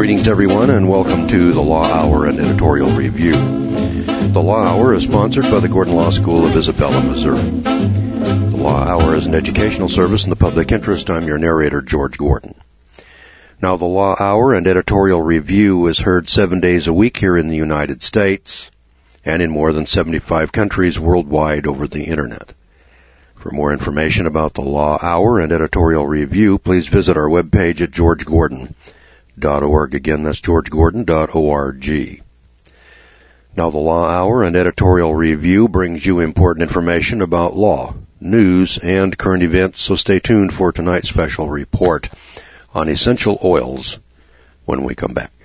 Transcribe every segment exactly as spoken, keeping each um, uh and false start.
Greetings, everyone, and welcome to the Law Hour and Editorial Review. The Law Hour is sponsored by the Gordon Law School of Isabella, Missouri. The Law Hour is an educational service in the public interest. I'm your narrator, George Gordon. Now, the Law Hour and Editorial Review is heard seven days a week here in the United States and in more than seventy-five countries worldwide over the Internet. For more information about the Law Hour and Editorial Review, please visit our webpage at george gordon dot org. Again, that's george gordon dot org. Now, the Law Hour and Editorial Review brings you important information about law, news, and current events, so stay tuned for tonight's special report on essential oils when we come back.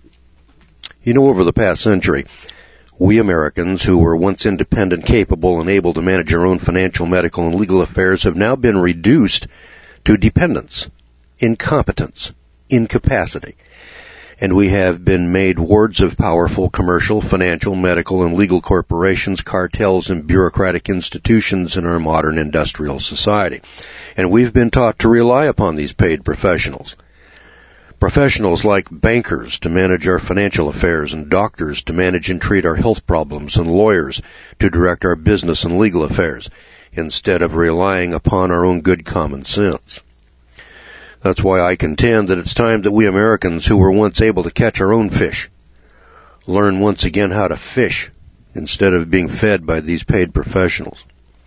You know, over the past century, we Americans, who were once independent, capable, and able to manage our own financial, medical, and legal affairs, have now been reduced to dependence, incompetence, incapacity, and we have been made wards of powerful commercial, financial, medical, and legal corporations, cartels, and bureaucratic institutions in our modern industrial society. And we've been taught to rely upon these paid professionals. Professionals like bankers to manage our financial affairs, and doctors to manage and treat our health problems, and lawyers to direct our business and legal affairs, instead of relying upon our own good common sense. That's why I contend that it's time that we Americans, who were once able to catch our own fish, learn once again how to fish instead of being fed by these paid professionals.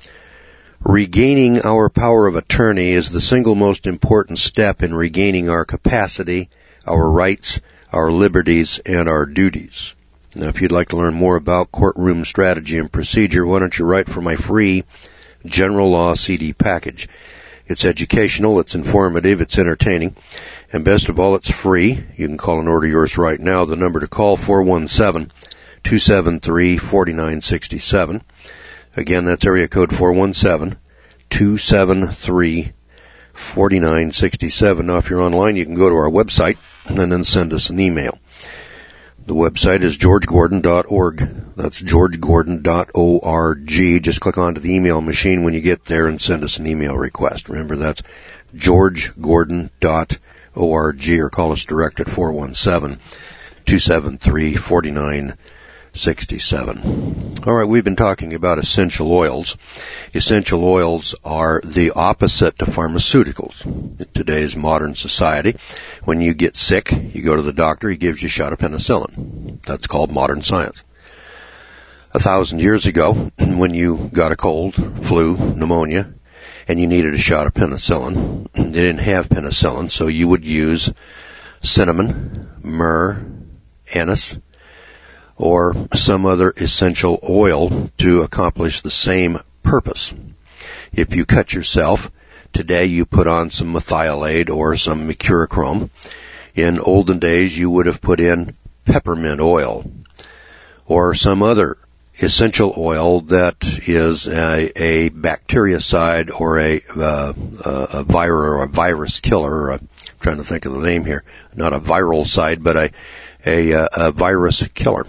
Regaining our power of attorney is the single most important step in regaining our capacity, our rights, our liberties, and our duties. Now, if you'd like to learn more about courtroom strategy and procedure, why don't you write for my free General Law C D package. It's educational, it's informative, it's entertaining, and best of all, it's free. You can call and order yours right now. The number to call, four one seven, two seven three, four nine six seven. Again, that's area code four one seven, two seven three, four nine six seven. Now, if you're online, you can go to our website and then send us an email. The website is george gordon dot org. That's george gordon dot org. Just click onto the email machine when you get there and send us an email request. Remember, that's george gordon dot org, or call us direct at four one seven, two seven three, four nine six seven. All right, we've been talking about essential oils. Essential oils are the opposite to pharmaceuticals in today's modern society. When you get sick, you go to the doctor, he gives you a shot of penicillin. That's called modern science. A thousand years ago, when you got a cold, flu, pneumonia, and you needed a shot of penicillin, they didn't have penicillin, so you would use cinnamon, myrrh, anise, or some other essential oil to accomplish the same purpose. If you cut yourself, today you put on some methylate or some mercurochrome. In olden days, you would have put in peppermint oil or some other essential oil that is a, a bactericide or a, uh, a virus or a virus killer. I'm trying to think of the name here. Not a viral side, but a A, a virus killer.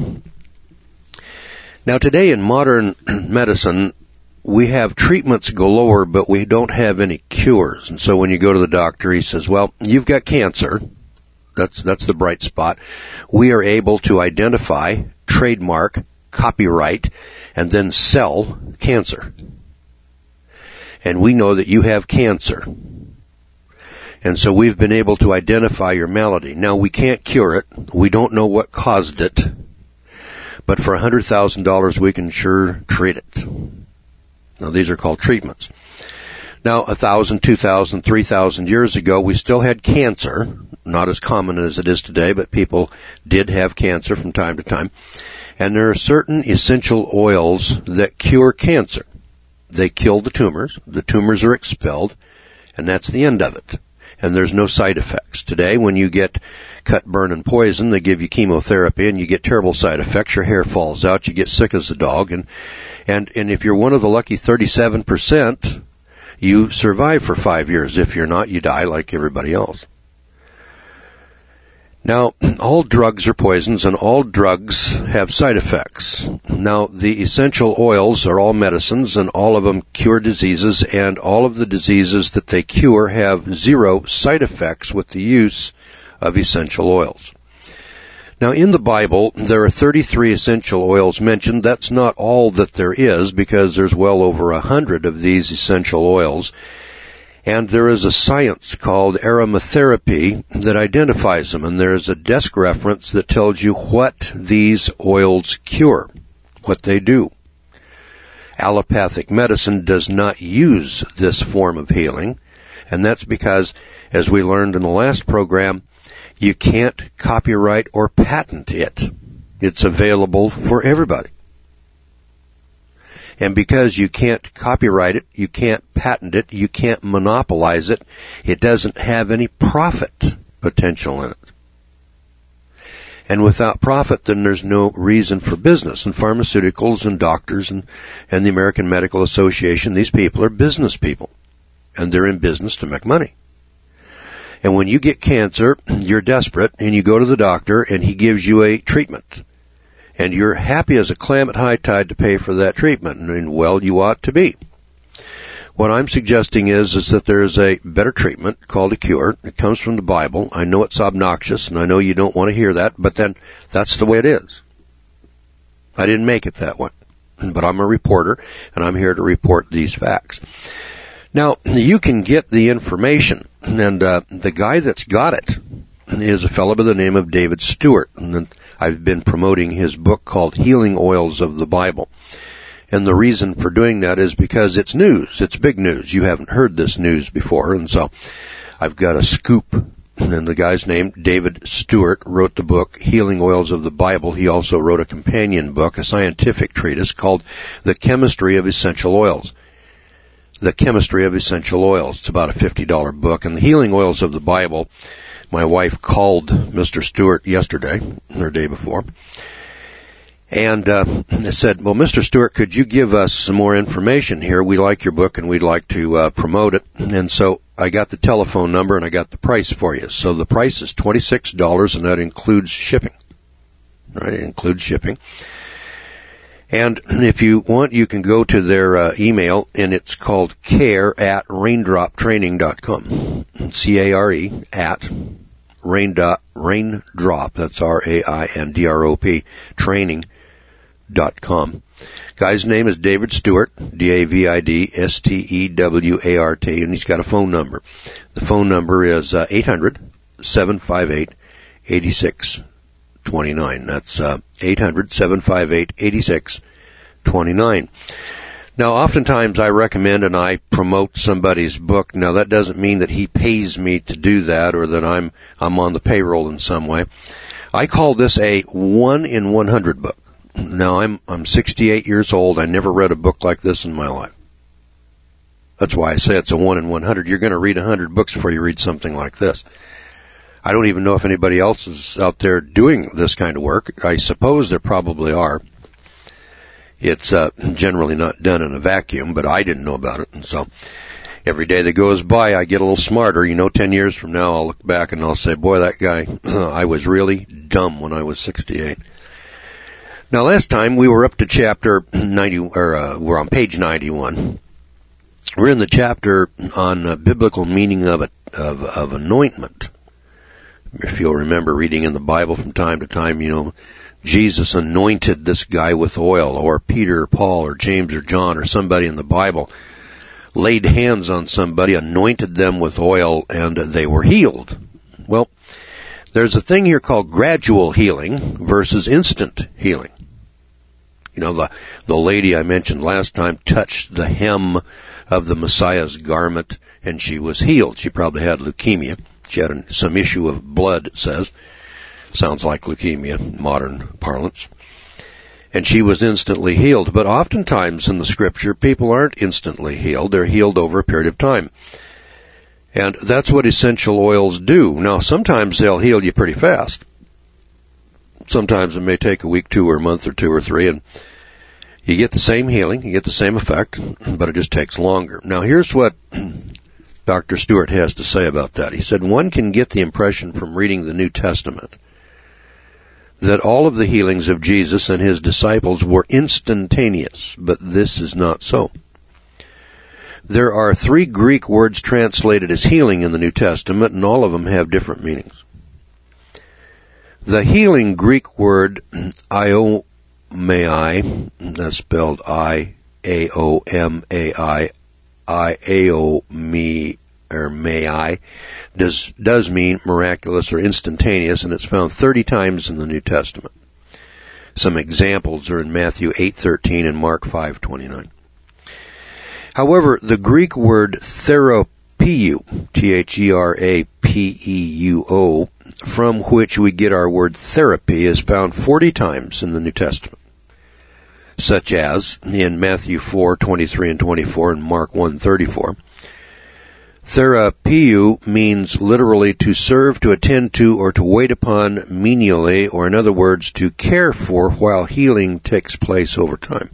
Now, today in modern medicine, we have treatments galore, but we don't have any cures. And so when you go to the doctor, he says, well, you've got cancer. That's, that's the bright spot. We are able to identify, trademark, copyright, and then sell cancer. And we know that you have cancer. And so we've been able to identify your malady. Now, we can't cure it. We don't know what caused it. But for one hundred thousand dollars, we can sure treat it. Now, these are called treatments. Now, one thousand, two thousand, three thousand years ago, we still had cancer. Not as common as it is today, but people did have cancer from time to time. And there are certain essential oils that cure cancer. They kill the tumors. The tumors are expelled, and that's the end of it. And there's no side effects. Today, when you get cut, burn, and poison, they give you chemotherapy, and you get terrible side effects. Your hair falls out. You get sick as a dog. And, and, and if you're one of the lucky thirty-seven percent, you survive for five years. If you're not, you die like everybody else. Now, all drugs are poisons, and all drugs have side effects. Now, the essential oils are all medicines, and all of them cure diseases, and all of the diseases that they cure have zero side effects with the use of essential oils. Now, in the Bible, there are thirty-three essential oils mentioned. That's not all that there is, because there's well over a hundred of these essential oils. And there is a science called aromatherapy that identifies them, and there is a desk reference that tells you what these oils cure, what they do. Allopathic medicine does not use this form of healing, and that's because, as we learned in the last program, you can't copyright or patent it. It's available for everybody. And because you can't copyright it, you can't patent it, you can't monopolize it, it doesn't have any profit potential in it. And without profit, then there's no reason for business. And pharmaceuticals and doctors and, and the American Medical Association, these people are business people. And they're in business to make money. And when you get cancer, you're desperate, and you go to the doctor, and he gives you a treatment. And you're happy as a clam at high tide to pay for that treatment. And, well, you ought to be. What I'm suggesting is, is that there's a better treatment called a cure. It comes from the Bible. I know it's obnoxious, and I know you don't want to hear that, but then that's the way it is. I didn't make it that way. But I'm a reporter, and I'm here to report these facts. Now, you can get the information, and uh, the guy that's got it is a fellow by the name of David Stewart, and I've been promoting his book called Healing Oils of the Bible. And the reason for doing that is because it's news. It's big news. You haven't heard this news before, and so I've got a scoop. And the guy's name, David Stewart, wrote the book Healing Oils of the Bible. He also wrote a companion book, a scientific treatise called The Chemistry of Essential Oils. The Chemistry of Essential Oils. It's about a fifty dollars book. And the Healing Oils of the Bible, my wife called Mister Stewart yesterday, or day before, and uh, said, well, Mister Stewart, could you give us some more information here? We like your book, and we'd like to uh, promote it. And so I got the telephone number, and I got the price for you. So the price is twenty-six dollars, and that includes shipping. Right? It includes shipping. And if you want, you can go to their uh, email, and it's called care at raindrop training dot com. C A R E, at raindrop, raindrop, that's R A I N D R O P, training dot com. Guy's name is David Stewart, D A V I D S T E W A R T, and he's got a phone number. The phone number is uh, eight hundred, seven five eight, eight six two nine. That's uh, eight hundred, seven five eight, eight six two nine. Now, oftentimes I recommend and I promote somebody's book. Now, that doesn't mean that he pays me to do that or that I'm I'm on the payroll in some way. I call this a one in one hundred book. Now, I'm I'm sixty-eight years old. I never read a book like this in my life. That's why I say it's a one in one hundred. You're going to read one hundred books before you read something like this. I don't even know if anybody else is out there doing this kind of work. I suppose there probably are. It's uh, generally not done in a vacuum, but I didn't know about it. And so every day that goes by, I get a little smarter. You know, ten years from now, I'll look back and I'll say, boy, that guy, I was really dumb when I was sixty-eight. Now, last time we were up to chapter ninety, or uh, we're on page ninety-one. We're in the chapter on uh, biblical meaning of, it, of of anointment. If you'll remember reading in the Bible from time to time, you know, Jesus anointed this guy with oil, or Peter or Paul or James or John or somebody in the Bible laid hands on somebody, anointed them with oil, and they were healed. Well, there's a thing here called gradual healing versus instant healing. You know, the, the lady I mentioned last time touched the hem of the Messiah's garment, and she was healed. She probably had leukemia. She had some issue of blood, it says. Sounds like leukemia in modern parlance. And she was instantly healed. But oftentimes in the Scripture, people aren't instantly healed. They're healed over a period of time. And that's what essential oils do. Now, sometimes they'll heal you pretty fast. Sometimes it may take a week, two, or a month, or two, or three, and you get the same healing, you get the same effect, but it just takes longer. Now, here's what Doctor Stewart has to say about that. He said, one can get the impression from reading the New Testament that all of the healings of Jesus and his disciples were instantaneous, but this is not so. There are three Greek words translated as healing in the New Testament, and all of them have different meanings. The healing Greek word iomai, that's spelled I A O M A I, I A O me or may I, does does mean miraculous or instantaneous, and it's found thirty times in the New Testament. Some examples are in Matthew eight thirteen and Mark five twenty-nine. However, the Greek word therapeuo, T H E R A P E U O, from which we get our word therapy, is found forty times in the New Testament, such as in Matthew four twenty-three and twenty-four and Mark one thirty-four. Therapeuo means literally to serve, to attend to, or to wait upon menially, or in other words, to care for while healing takes place over time.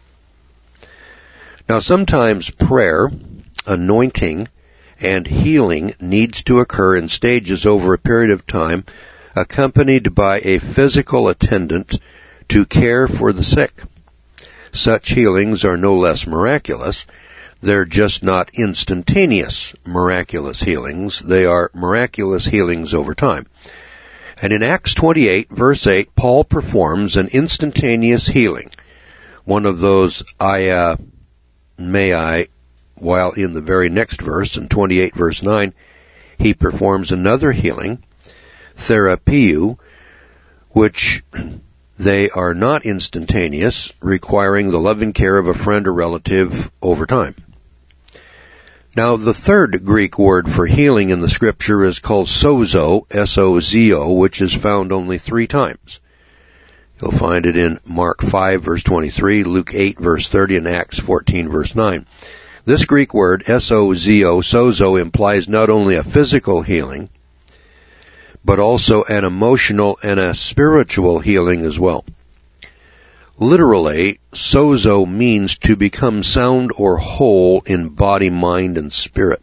Now, sometimes prayer, anointing, and healing needs to occur in stages over a period of time, accompanied by a physical attendant to care for the sick. Such healings are no less miraculous. They're just not instantaneous miraculous healings. They are miraculous healings over time. And in Acts twenty-eight, verse eight, Paul performs an instantaneous healing, one of those I, uh, may I, while in the very next verse, in twenty-eight, verse nine, he performs another healing, therapeuo, which they are not instantaneous, requiring the loving care of a friend or relative over time. Now, the third Greek word for healing in the Scripture is called sozo, S O Z O, which is found only three times. You'll find it in Mark five, verse twenty-three, Luke eight, verse thirty, and Acts fourteen, verse nine. This Greek word, S O Z O, sozo, implies not only a physical healing, but also an emotional and a spiritual healing as well. Literally, sozo means to become sound or whole in body, mind, and spirit.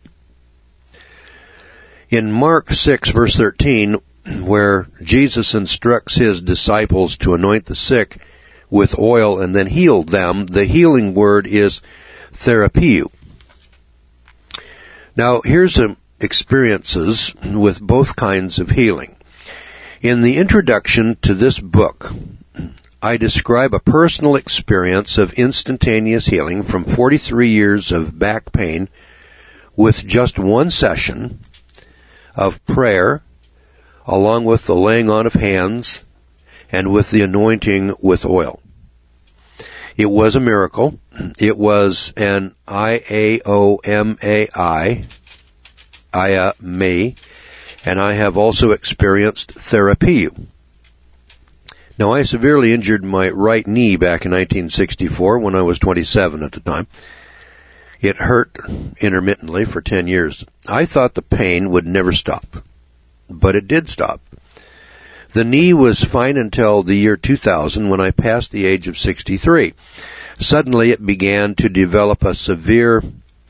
In Mark six, verse thirteen, where Jesus instructs his disciples to anoint the sick with oil and then heal them, the healing word is therapeuo. Now, here's some experiences with both kinds of healing. In the introduction to this book, I describe a personal experience of instantaneous healing from forty-three years of back pain with just one session of prayer, along with the laying on of hands and with the anointing with oil. It was a miracle. It was an I A O M A I, Aya me, and I have also experienced therapeuo. Now, I severely injured my right knee back in nineteen sixty-four when I was twenty-seven at the time. It hurt intermittently for ten years. I thought the pain would never stop, but it did stop. The knee was fine until the year two thousand when I passed the age of sixty-three. Suddenly it began to develop a severe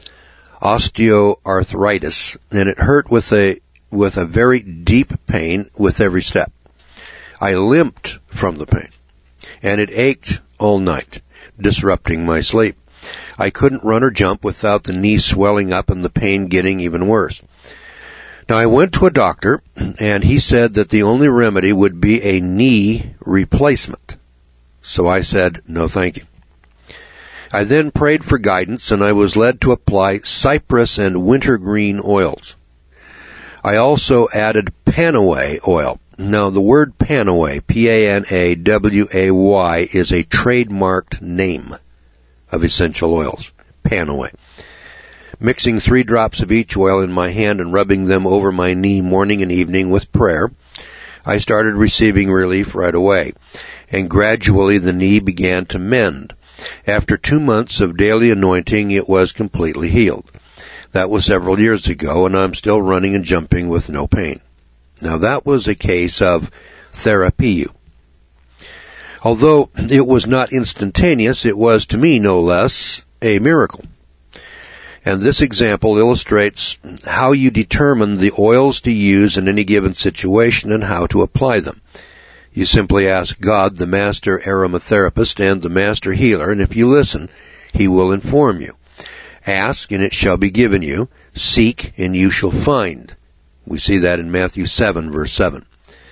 osteoarthritis, and it hurt with a, with a very deep pain with every step. I limped from the pain, and it ached all night, disrupting my sleep. I couldn't run or jump without the knee swelling up and the pain getting even worse. Now, I went to a doctor, and he said that the only remedy would be a knee replacement. So I said, no thank you. I then prayed for guidance, and I was led to apply cypress and wintergreen oils. I also added Panaway oil. Now, the word Panaway, P A N A W A Y, is a trademarked name of essential oils, Panaway. Mixing three drops of each oil in my hand and rubbing them over my knee morning and evening with prayer, I started receiving relief right away, and gradually the knee began to mend. After two months of daily anointing, it was completely healed. That was several years ago, and I'm still running and jumping with no pain. Now, that was a case of therapeuo. Although it was not instantaneous, it was, to me, no less, a miracle. And this example illustrates how you determine the oils to use in any given situation and how to apply them. You simply ask God, the master aromatherapist and the master healer, and if you listen, he will inform you. Ask, and it shall be given you. Seek, and you shall find. We see that in Matthew seven, verse seven.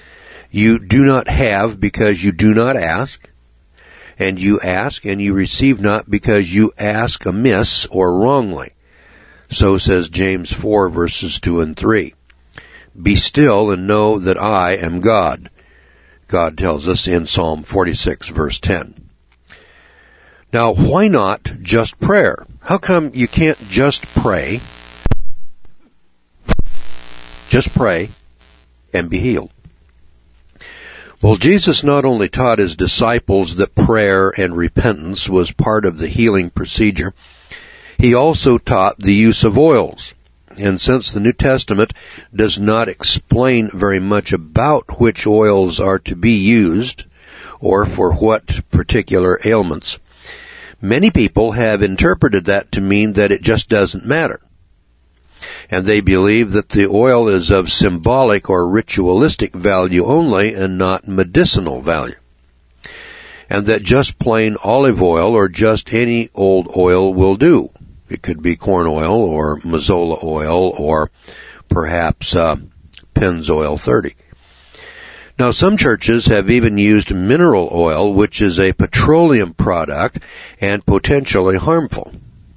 You do not have because you do not ask, and you ask and you receive not because you ask amiss or wrongly. So says James four verses two and three. Be still and know that I am God. God tells us in Psalm forty-six verse ten. Now, why not just prayer? How come you can't just pray, just pray, and be healed? Well, Jesus not only taught his disciples that prayer and repentance was part of the healing procedure, he also taught the use of oils. And since the New Testament does not explain very much about which oils are to be used, or for what particular ailments, many people have interpreted that to mean that it just doesn't matter. And they believe that the oil is of symbolic or ritualistic value only and not medicinal value. And that just plain olive oil or just any old oil will do. It could be corn oil or Mazola oil or perhaps uh, Pennzoil thirty. Now, some churches have even used mineral oil, which is a petroleum product and potentially harmful.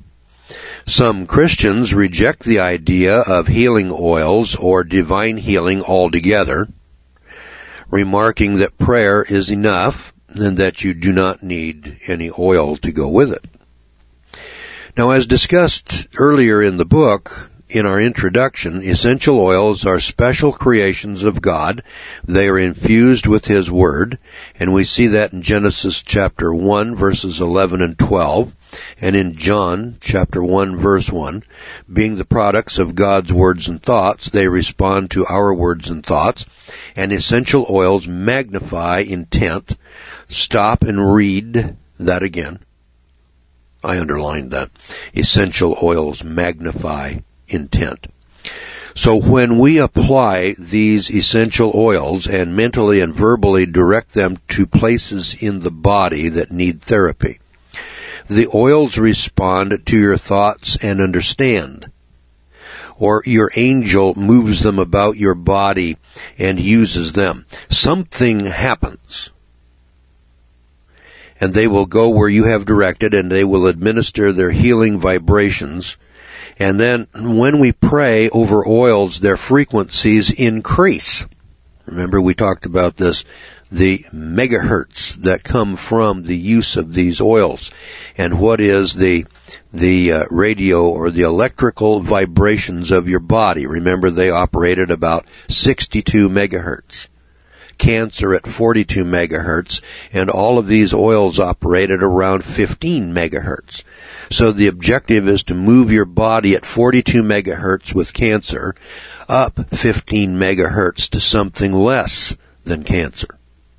Some Christians reject the idea of healing oils or divine healing altogether, remarking that prayer is enough and that you do not need any oil to go with it. Now, as discussed earlier in the book, in our introduction, essential oils are special creations of God. They are infused with His Word, and we see that in Genesis chapter one, verses eleven and twelve, and in John chapter one, verse one. Being the products of God's words and thoughts, they respond to our words and thoughts, and essential oils magnify intent. Stop and read that again. I underlined that. Essential oils magnify intent. So when we apply these essential oils and mentally and verbally direct them to places in the body that need therapy, the oils respond to your thoughts and understand. Or your angel moves them about your body and uses them. Something happens. And they will go where you have directed, and they will administer their healing vibrations. And then when we pray over oils, their frequencies increase. Remember, we talked about this, the megahertz that come from the use of these oils. And what is the the uh, radio or the electrical vibrations of your body? Remember, they operate at about sixty-two megahertz. Cancer at forty-two megahertz, and all of these oils operate at around fifteen megahertz. So the objective is to move your body at forty-two megahertz with cancer up fifteen megahertz to something less than cancer.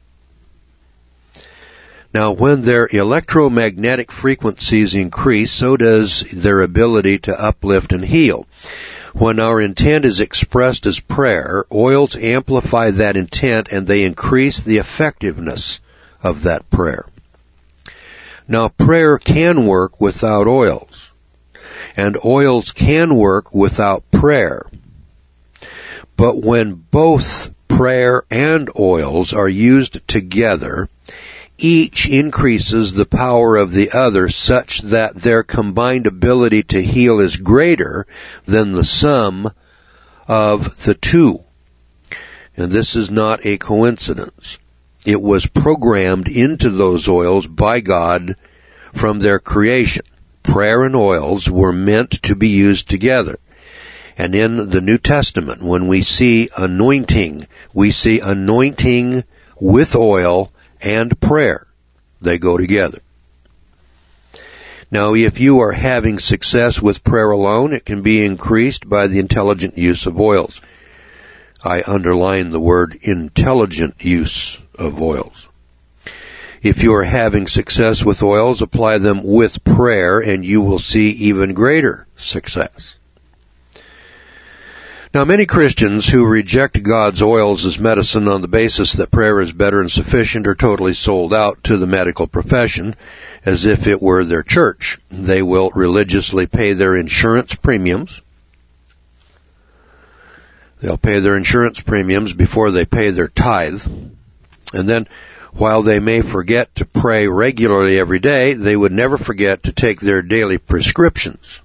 Now, when their electromagnetic frequencies increase, so does their ability to uplift and heal. When our intent is expressed as prayer, oils amplify that intent and they increase the effectiveness of that prayer. Now, prayer can work without oils, and oils can work without prayer. But when both prayer and oils are used together, each increases the power of the other such that their combined ability to heal is greater than the sum of the two. And this is not a coincidence. It was programmed into those oils by God from their creation. Prayer and oils were meant to be used together. And in the New Testament, when we see anointing, we see anointing with oil and prayer. They go together. Now, if you are having success with prayer alone, it can be increased by the intelligent use of oils. I underline the word intelligent use of oils. If you are having success with oils, apply them with prayer and you will see even greater success. Now, many Christians who reject God's oils as medicine on the basis that prayer is better and sufficient are totally sold out to the medical profession as if it were their church. They will religiously pay their insurance premiums. They'll pay their insurance premiums before they pay their tithe. And then, while they may forget to pray regularly every day, they would never forget to take their daily prescriptions.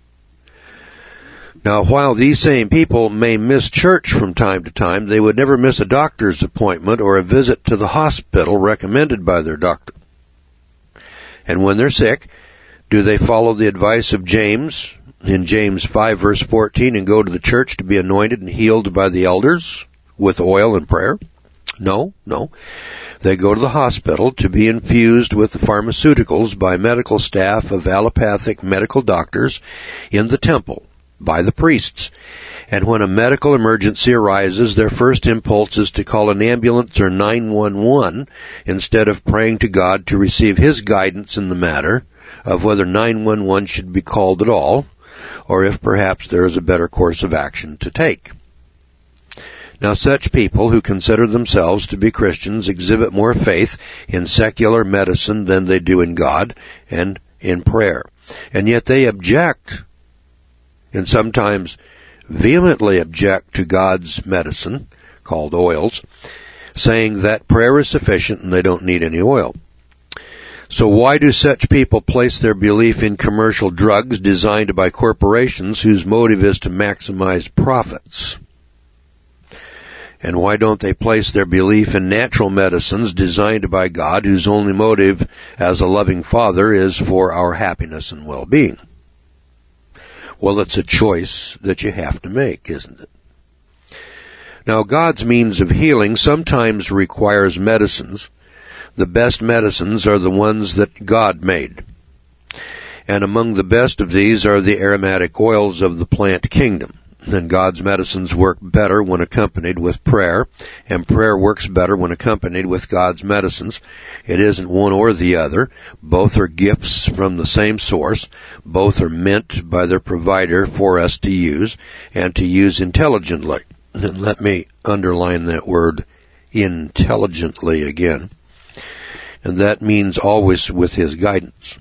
Now, while these same people may miss church from time to time, they would never miss a doctor's appointment or a visit to the hospital recommended by their doctor. And when they're sick, do they follow the advice of James in James five verse fourteen and go to the church to be anointed and healed by the elders with oil and prayer? No, no. They go to the hospital to be infused with the pharmaceuticals by medical staff of allopathic medical doctors in the temple, by the priests. And when a medical emergency arises, their first impulse is to call an ambulance or nine one one instead of praying to God to receive His guidance in the matter of whether nine one one should be called at all, or if perhaps there is a better course of action to take. Now, such people who consider themselves to be Christians exhibit more faith in secular medicine than they do in God and in prayer. And yet they object, and sometimes vehemently object, to God's medicine, called oils, saying that prayer is sufficient and they don't need any oil. So why do such people place their belief in commercial drugs designed by corporations whose motive is to maximize profits? And why don't they place their belief in natural medicines designed by God, whose only motive as a loving Father is for our happiness and well-being? Well, it's a choice that you have to make, isn't it? Now, God's means of healing sometimes requires medicines. The best medicines are the ones that God made. And among the best of these are the aromatic oils of the plant kingdom. And God's medicines work better when accompanied with prayer, and prayer works better when accompanied with God's medicines. It isn't one or the other. Both are gifts from the same source. Both are meant by their provider for us to use, and to use intelligently. And let me underline that word, intelligently, again. And that means always with His guidance.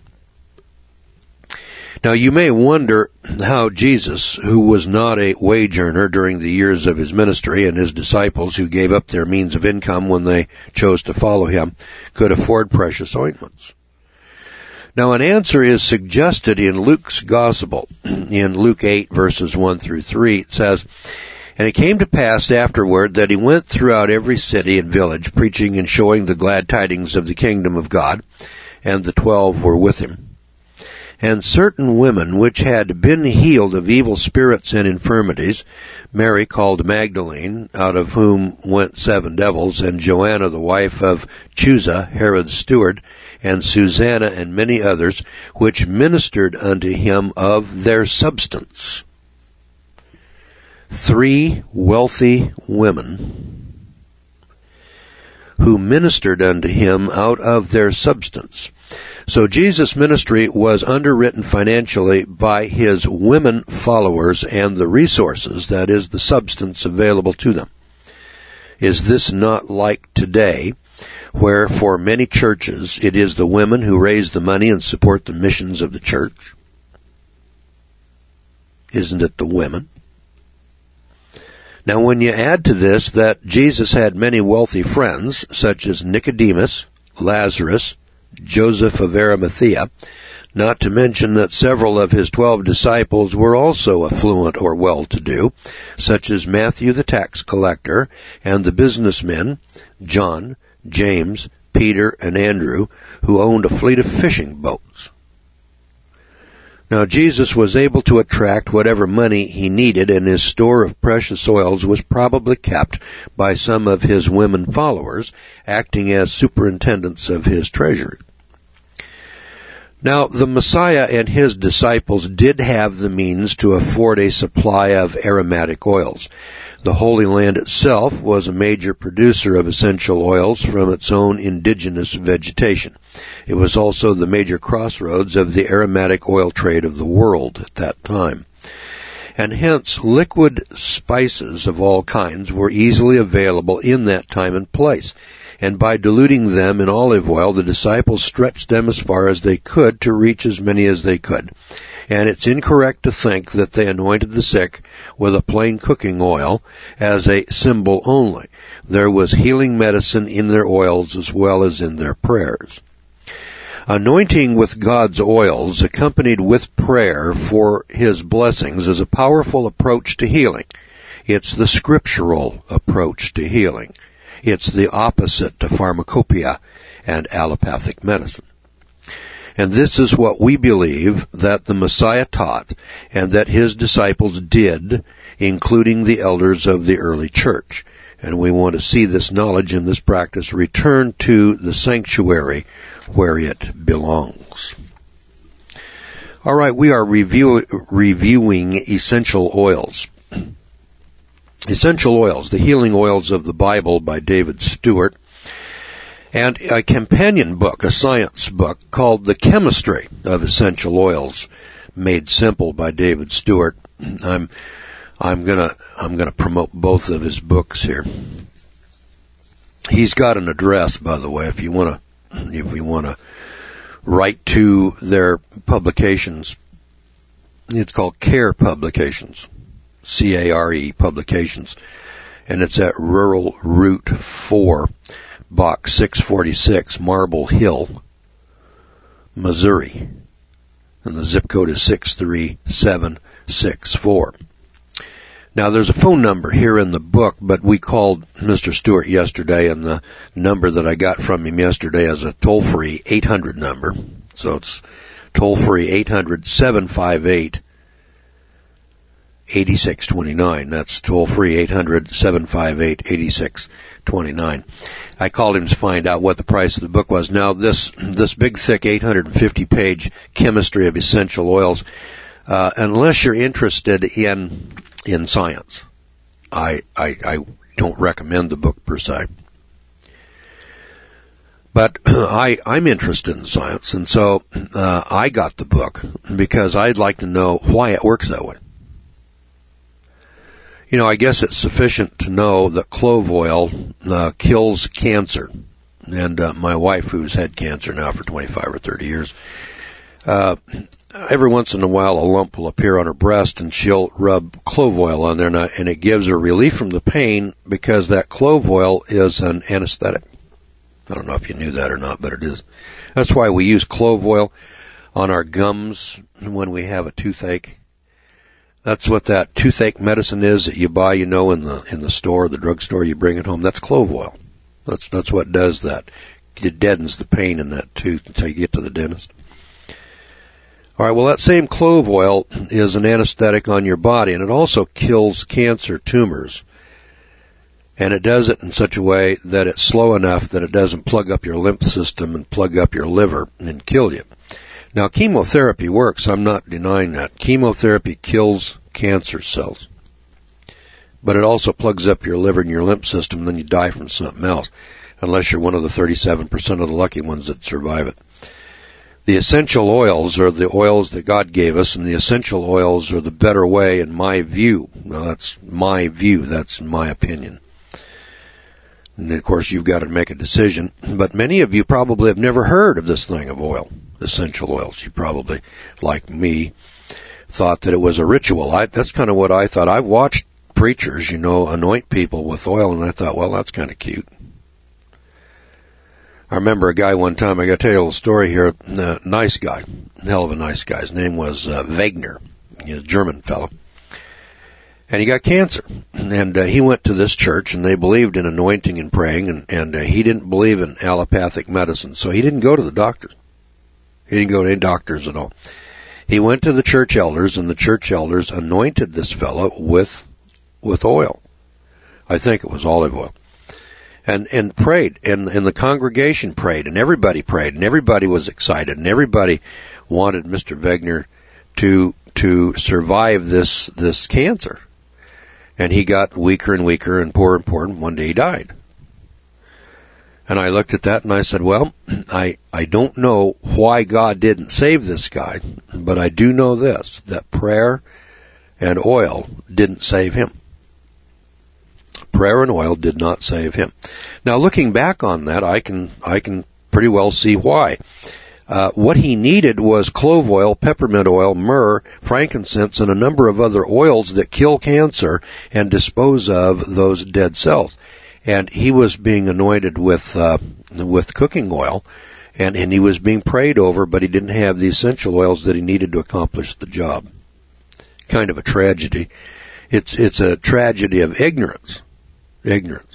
Now, you may wonder how Jesus, who was not a wage earner during the years of His ministry, and His disciples, who gave up their means of income when they chose to follow Him, could afford precious ointments. Now, an answer is suggested in Luke's Gospel. In Luke eight, verses one through three, it says, "And it came to pass afterward that He went throughout every city and village, preaching and showing the glad tidings of the kingdom of God, and the twelve were with Him. And certain women which had been healed of evil spirits and infirmities, Mary called Magdalene, out of whom went seven devils, and Joanna the wife of Chuza, Herod's steward, and Susanna and many others, which ministered unto Him of their substance." Three wealthy women who ministered unto Him out of their substance. So Jesus' ministry was underwritten financially by His women followers and the resources, that is, the substance available to them. Is this not like today, where for many churches it is the women who raise the money and support the missions of the church? Isn't it the women? Now, when you add to this that Jesus had many wealthy friends, such as Nicodemus, Lazarus, Joseph of Arimathea, not to mention that several of His twelve disciples were also affluent or well-to-do, such as Matthew the tax collector and the businessmen, John, James, Peter, and Andrew, who owned a fleet of fishing boats. Now, Jesus was able to attract whatever money He needed, and His store of precious oils was probably kept by some of His women followers, acting as superintendents of His treasury. Now, the Messiah and His disciples did have the means to afford a supply of aromatic oils. The Holy Land itself was a major producer of essential oils from its own indigenous vegetation. It was also the major crossroads of the aromatic oil trade of the world at that time. And hence, liquid spices of all kinds were easily available in that time and place. And by diluting them in olive oil, the disciples stretched them as far as they could to reach as many as they could. And it's incorrect to think that they anointed the sick with a plain cooking oil as a symbol only. There was healing medicine in their oils as well as in their prayers. Anointing with God's oils accompanied with prayer for His blessings is a powerful approach to healing. It's the scriptural approach to healing. It's the opposite to pharmacopoeia and allopathic medicine. And this is what we believe that the Messiah taught and that His disciples did, including the elders of the early church. And we want to see this knowledge and this practice return to the sanctuary where it belongs. All right, we are review, reviewing essential oils. Essential Oils, the healing oils of the Bible by David Stewart, and a companion book, a science book called The Chemistry of Essential Oils, made simple by David Stewart. I'm I'm gonna I'm gonna promote both of his books here. He's got an address, by the way, if you wanna if you wanna write to their publications. It's called CARE Publications. C A R E Publications, and it's at Rural Route four, Box six forty-six, Marble Hill, Missouri, and the zip code is six three seven six four. Now, there's a phone number here in the book, but we called Mister Stewart yesterday, and the number that I got from him yesterday is a toll-free eight hundred number, so it's toll-free eight hundred, seven five eight, eighty-six twenty-nine. That's toll-free eight hundred, seven five eight, eighty-six twenty-nine. I called him to find out what the price of the book was. Now, this this big, thick, eight hundred fifty page Chemistry of Essential Oils, uh, unless you're interested in in science, I, I I don't recommend the book per se. But I, I'm interested in science, and so uh, I got the book because I'd like to know why it works that way. You know, I guess it's sufficient to know that clove oil uh, kills cancer. And uh, my wife, who's had cancer now for twenty-five or thirty years, uh, every once in a while a lump will appear on her breast, and she'll rub clove oil on there, and, and it gives her relief from the pain because that clove oil is an anesthetic. I don't know if you knew that or not, but it is. That's why we use clove oil on our gums when we have a toothache. That's what that toothache medicine is that you buy, you know, in the in the store, the drugstore. You bring it home. That's clove oil. That's that's what does that. It deadens the pain in that tooth until you get to the dentist. All right. Well, that same clove oil is an anesthetic on your body, and it also kills cancer tumors. And it does it in such a way that it's slow enough that it doesn't plug up your lymph system and plug up your liver and kill you. Now, chemotherapy works. I'm not denying that. Chemotherapy kills cancer cells. But it also plugs up your liver and your lymph system, and then you die from something else, unless you're one of the thirty-seven percent of the lucky ones that survive it. The essential oils are the oils that God gave us, and the essential oils are the better way in my view. Now, that's my view. That's my opinion. And, of course, you've got to make a decision. But many of you probably have never heard of this thing of oil. Essential oils. You probably, like me, thought that it was a ritual. I, that's kind of what I thought. I've watched preachers, you know, anoint people with oil, and I thought, well, that's kind of cute. I remember a guy one time, I got to tell you a little story here, uh, nice guy, hell of a nice guy. His name was uh, Wegner. He was a German fellow. And he got cancer. And uh, he went to this church, and they believed in anointing and praying, and, and uh, he didn't believe in allopathic medicine, so he didn't go to the doctors. He didn't go to any doctors at all. He went to the church elders, and the church elders anointed this fellow with with oil. I think it was olive oil. And and prayed, and, and the congregation prayed, and everybody prayed, and everybody was excited, and everybody wanted Mister Wegner to to survive this this cancer. And he got weaker and weaker and poorer and poorer, and one day he died. And I looked at that and I said, well, I, I don't know why God didn't save this guy, but I do know this, that prayer and oil didn't save him. Prayer and oil did not save him. Now, looking back on that, I can, I can pretty well see why. Uh, what he needed was clove oil, peppermint oil, myrrh, frankincense, and a number of other oils that kill cancer and dispose of those dead cells. And he was being anointed with uh, with cooking oil, and, and he was being prayed over, but he didn't have the essential oils that he needed to accomplish the job. Kind of a tragedy. It's it's a tragedy of ignorance. Ignorance.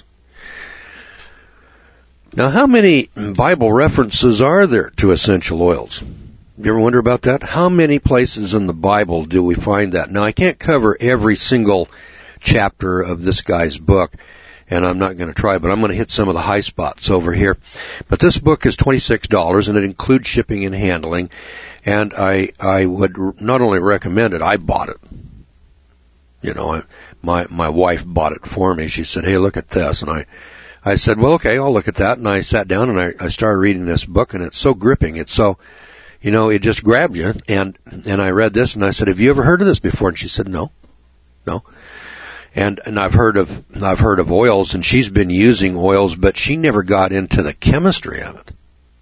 Now, how many Bible references are there to essential oils? You ever wonder about that? How many places in the Bible do we find that? Now, I can't cover every single chapter of this guy's book, and I'm not going to try, but I'm going to hit some of the high spots over here. But this book is twenty-six dollars, and it includes shipping and handling, and I I would not only recommend it, I bought it. You know, I, my my wife bought it for me. She said, hey, look at this, and I I said, well, okay, I'll look at that. And I sat down and I, I started reading this book, and it's so gripping. It's so, you know, it just grabbed you. And, and I read this and I said, have you ever heard of this before? And she said, no, no. And, and I've heard of, I've heard of oils, and she's been using oils, but she never got into the chemistry of it.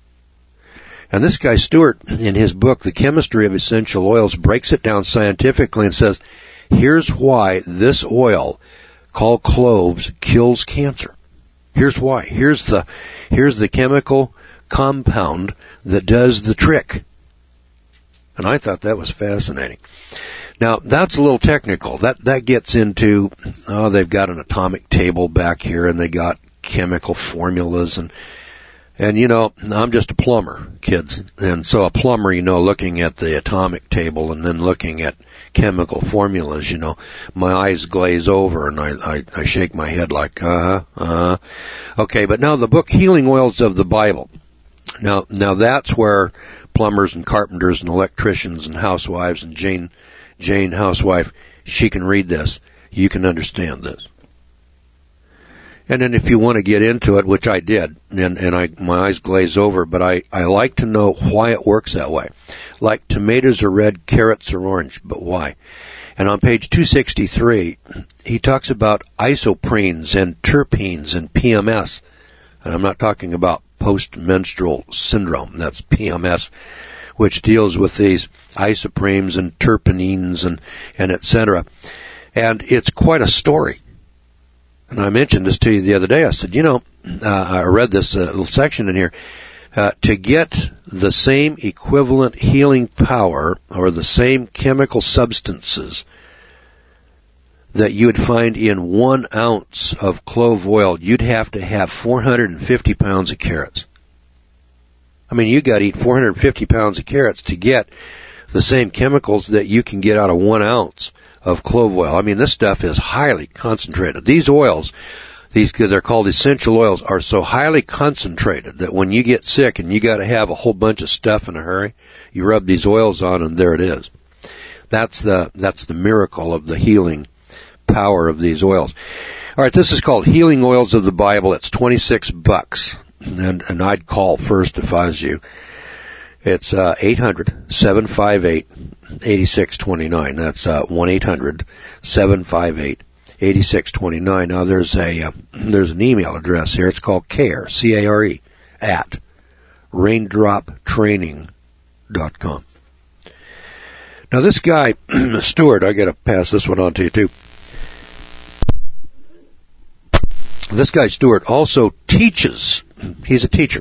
And this guy Stewart, in his book, The Chemistry of Essential Oils, breaks it down scientifically and says, here's why this oil called cloves kills cancer. Here's why. Here's the, here's the chemical compound that does the trick. And I thought that was fascinating. Now, that's a little technical. That, that gets into, oh, they've got an atomic table back here, and they got chemical formulas, and, and you know, I'm just a plumber, kids. And so a plumber, you know, looking at the atomic table and then looking at chemical formulas, you know, my eyes glaze over and I, I, I shake my head like, uh-huh, uh-huh. Okay, but now the book Healing Oils of the Bible. Now, now that's where plumbers and carpenters and electricians and housewives and Jane, Jane housewife, she can read this. You can understand this. And then if you want to get into it, which I did, and, and I, my eyes glaze over, but I, I like to know why it works that way. Like tomatoes are red, carrots are orange, but why? And on page two sixty-three, he talks about isoprenes and terpenes and P M S. And I'm not talking about post-menstrual syndrome. That's P M S, which deals with these isoprenes and terpenes and, and et cetera. And it's quite a story. And I mentioned this to you the other day. I said, you know, uh, I read this uh, little section in here. Uh, to get the same equivalent healing power or the same chemical substances that you would find in one ounce of clove oil, you'd have to have four hundred fifty pounds of carrots. I mean, you got to eat four hundred fifty pounds of carrots to get the same chemicals that you can get out of one ounce of clove oil. I mean, this stuff is highly concentrated. These oils, these, they're called essential oils, are so highly concentrated that when you get sick and you got to have a whole bunch of stuff in a hurry, you rub these oils on and there it is. That's the, that's the miracle of the healing power of these oils. All right, this is called Healing Oils of the Bible. It's twenty-six bucks. And, and I'd call first if I was you. It's uh, eight hundred, seven five eight, eight six two nine. That's uh, one eight hundred, seven five eight, eight six two nine. Now there's a uh, there's an email address here. It's called care, C A R E, at raindrop training dot com. Now this guy, Stewart, I got to pass this one on to you too. This guy Stewart also teaches. He's a teacher.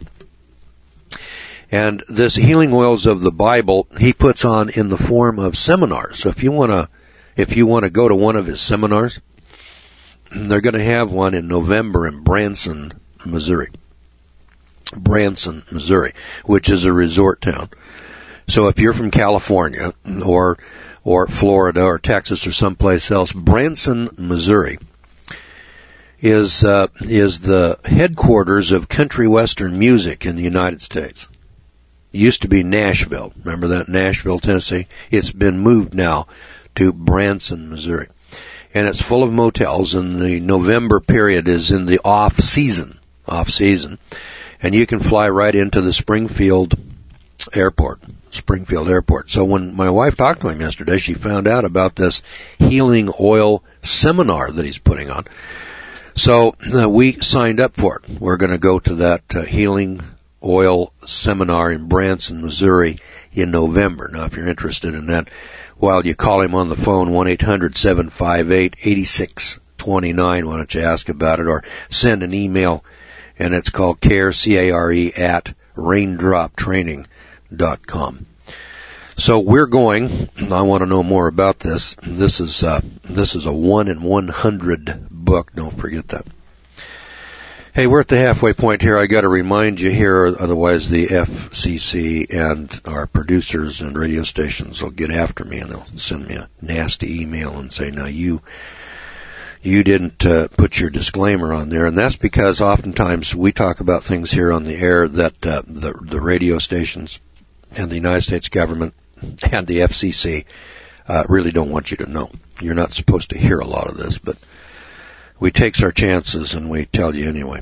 And this Healing Oils of the Bible, he puts on in the form of seminars. So if you want to, if you want to go to one of his seminars, they're going to have one in November in Branson, Missouri. Branson, Missouri, which is a resort town. So if you're from California or, or Florida or Texas or someplace else, Branson, Missouri is, uh, is the headquarters of country western music in the United States. Used to be Nashville. Remember that? Nashville, Tennessee. It's been moved now to Branson, Missouri. And it's full of motels, and the November period is in the off season, off season. And you can fly right into the Springfield airport, Springfield airport. So when my wife talked to him yesterday, she found out about this healing oil seminar that he's putting on. So uh, we signed up for it. We're going to go to that uh, healing oil seminar in Branson, Missouri in November. Now, if you're interested in that, well, you call him on the phone, one eight hundred seven five eight eight six two nine. Why don't you ask about it, or send an email, and it's called care, C A R E, at raindrop training dot com. So we're going, I want to know more about this. This is, uh, this is a one in one hundred book. Don't forget that. Hey, we're at the halfway point here. I got to remind you here, otherwise the F C C and our producers and radio stations will get after me and they'll send me a nasty email and say, now you, you didn't uh, put your disclaimer on there. And that's because oftentimes we talk about things here on the air that uh, the, the radio stations and the United States government and the F C C uh, really don't want you to know. You're not supposed to hear a lot of this, but we take our chances and we tell you anyway.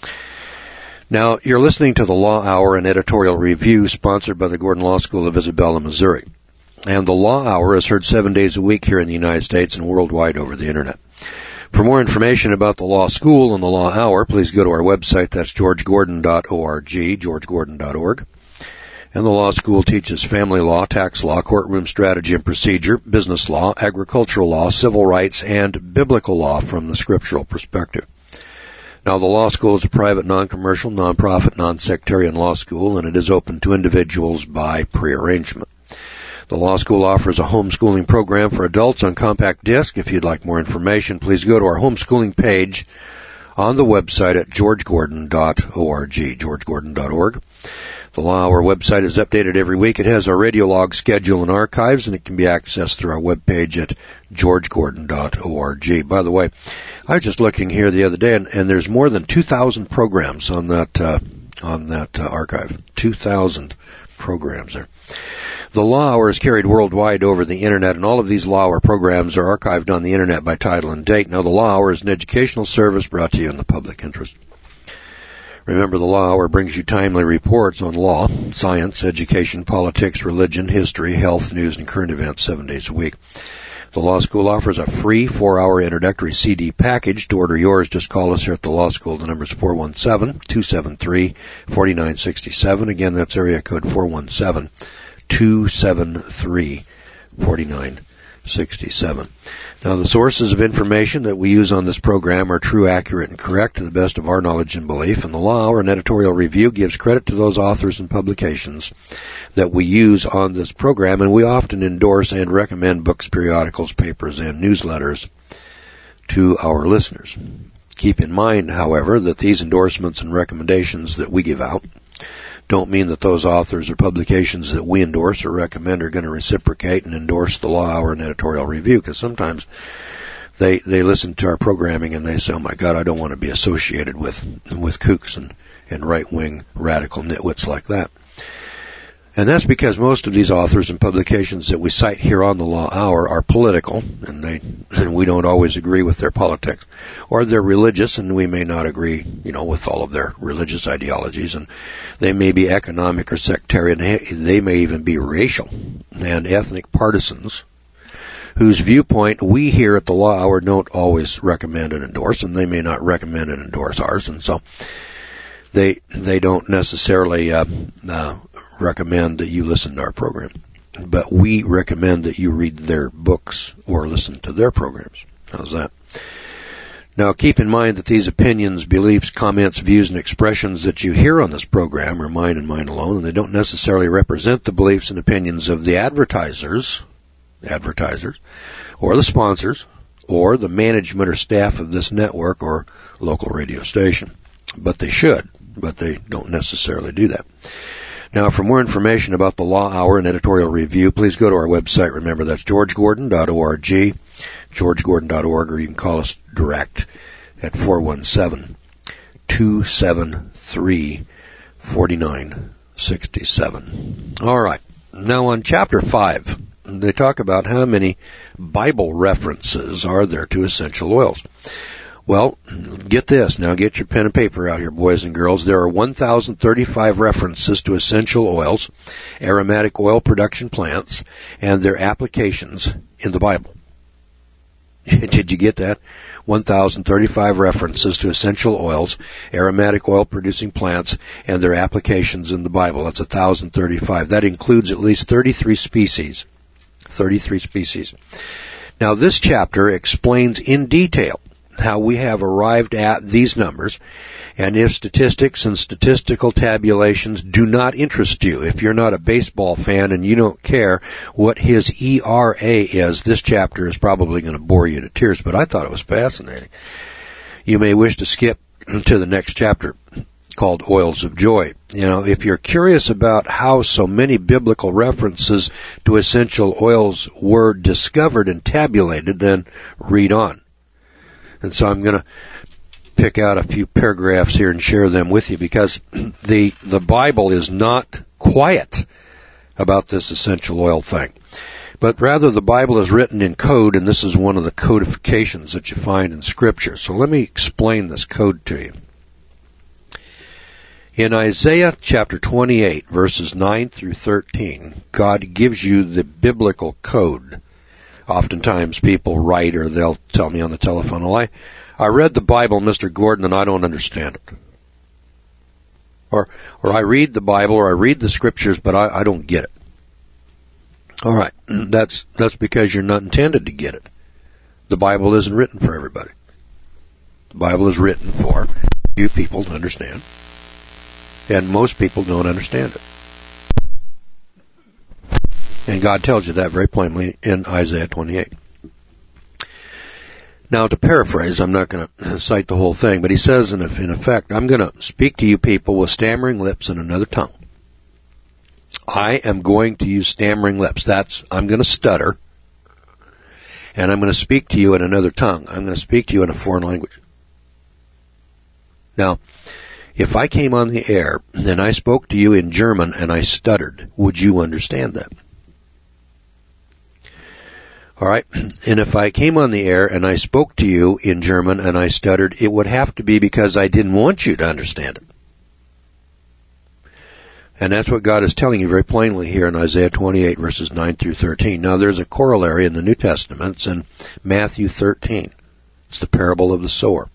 Now, you're listening to the Law Hour, an editorial review sponsored by the Gordon Law School of Isabella, Missouri. And the Law Hour is heard seven days a week here in the United States and worldwide over the Internet. For more information about the Law School and the Law Hour, please go to our website. That's george gordon dot org, george gordon dot org. And the law school teaches family law, tax law, courtroom strategy and procedure, business law, agricultural law, civil rights, and biblical law from the scriptural perspective. Now, the law school is a private, non-commercial, non-profit, non-sectarian law school, and it is open to individuals by prearrangement. The law school offers a homeschooling program for adults on compact disc. If you'd like more information, please go to our homeschooling page on the website at george gordon dot org, george gordon dot org. The Law Hour website is updated every week. It has our radio log schedule and archives, and it can be accessed through our webpage at george gordon dot org. By the way, I was just looking here the other day, and, and there's more than two thousand programs on that uh, on that uh, archive. two thousand programs there. The Law Hour is carried worldwide over the Internet, and all of these Law Hour programs are archived on the Internet by title and date. Now, the Law Hour is an educational service brought to you in the public interest. Remember, the Law Hour brings you timely reports on law, science, education, politics, religion, history, health, news, and current events seven days a week. The Law School offers a free four-hour introductory C D package. To order yours, just call us here at the Law School. The number is four one seven, two seven three, four nine six seven. Again, that's area code four one seven, two seven three, four nine six seven. Now, the sources of information that we use on this program are true, accurate, and correct to the best of our knowledge and belief, and the Law Hour and editorial review gives credit to those authors and publications that we use on this program, and we often endorse and recommend books, periodicals, papers, and newsletters to our listeners. Keep in mind, however, that these endorsements and recommendations that we give out don't mean that those authors or publications that we endorse or recommend are going to reciprocate and endorse the Law Hour and editorial review, because sometimes they they listen to our programming and they say, oh my God, I don't want to be associated with with kooks and, and right-wing radical nitwits like that. And that's because most of these authors and publications that we cite here on the Law Hour are political, and they and we don't always agree with their politics. Or they're religious, and we may not agree, you know, with all of their religious ideologies. And they may be economic or sectarian. They may even be racial and ethnic partisans whose viewpoint we here at the Law Hour don't always recommend and endorse, and they may not recommend and endorse ours. And so they they don't necessarily uh, uh recommend that you listen to our program, but we recommend that you read their books or listen to their programs. How's that? Now, keep in mind that these opinions, beliefs, comments, views, and expressions that you hear on this program are mine and mine alone, and they don't necessarily represent the beliefs and opinions of the advertisers, advertisers, or the sponsors, or the management or staff of this network or local radio station. But they should, but they don't necessarily do that. Now, for more information about the Law Hour and editorial review, please go to our website. Remember, that's george gordon dot org, george gordon dot org, or you can call us direct at four one seven, two seven three, four nine six seven. All right. Now, on Chapter five, they talk about how many Bible references are there to essential oils. Well, get this. Now get your pen and paper out here, boys and girls. There are one thousand thirty-five references to essential oils, aromatic oil production plants, and their applications in the Bible. Did you get that? one thousand thirty-five references to essential oils, aromatic oil-producing plants, and their applications in the Bible. That's one thousand thirty-five. That includes at least thirty-three species. thirty-three species. Now, this chapter explains in detail how we have arrived at these numbers, and if statistics and statistical tabulations do not interest you, if you're not a baseball fan and you don't care what his E R A is, this chapter is probably going to bore you to tears, but I thought it was fascinating. You may wish to skip to the next chapter called Oils of Joy. You know, if you're curious about how so many biblical references to essential oils were discovered and tabulated, then read on. And so I'm going to pick out a few paragraphs here and share them with you, because the the Bible is not quiet about this essential oil thing. But rather, the Bible is written in code, and this is one of the codifications that you find in Scripture. So let me explain this code to you. In Isaiah chapter twenty-eight, verses nine through thirteen, God gives you the biblical code. Oftentimes people write, or they'll tell me on the telephone, well, I, I read the Bible, Mister Gordon, and I don't understand it. Or, or I read the Bible, or I read the Scriptures, but I, I don't get it. All right, that's, that's because you're not intended to get it. The Bible isn't written for everybody. The Bible is written for few people to understand. And most people don't understand it. And God tells you that very plainly in Isaiah twenty-eight. Now, to paraphrase, I'm not going to cite the whole thing, but he says, in effect, I'm going to speak to you people with stammering lips and another tongue. I am going to use stammering lips. That's, I'm going to stutter, and I'm going to speak to you in another tongue. I'm going to speak to you in a foreign language. Now, if I came on the air and I spoke to you in German and I stuttered, would you understand that? All right. And if I came on the air and I spoke to you in German and I stuttered, it would have to be because I didn't want you to understand it. And that's what God is telling you very plainly here in Isaiah twenty-eight, verses nine through thirteen. Now, there's a corollary in the New Testament. It's in Matthew thirteen. It's the parable of the sower.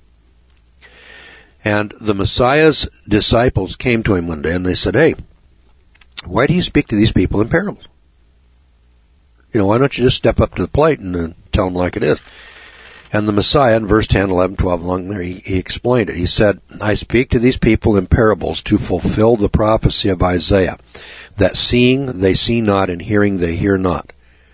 And the Messiah's disciples came to him one day and they said, hey, why do you speak to these people in parables? You know, why don't you just step up to the plate and uh, tell them like it is? And the Messiah, in verse ten, eleven, twelve, along there, he, he explained it. He said, I speak to these people in parables to fulfill the prophecy of Isaiah, that seeing they see not and hearing they hear not.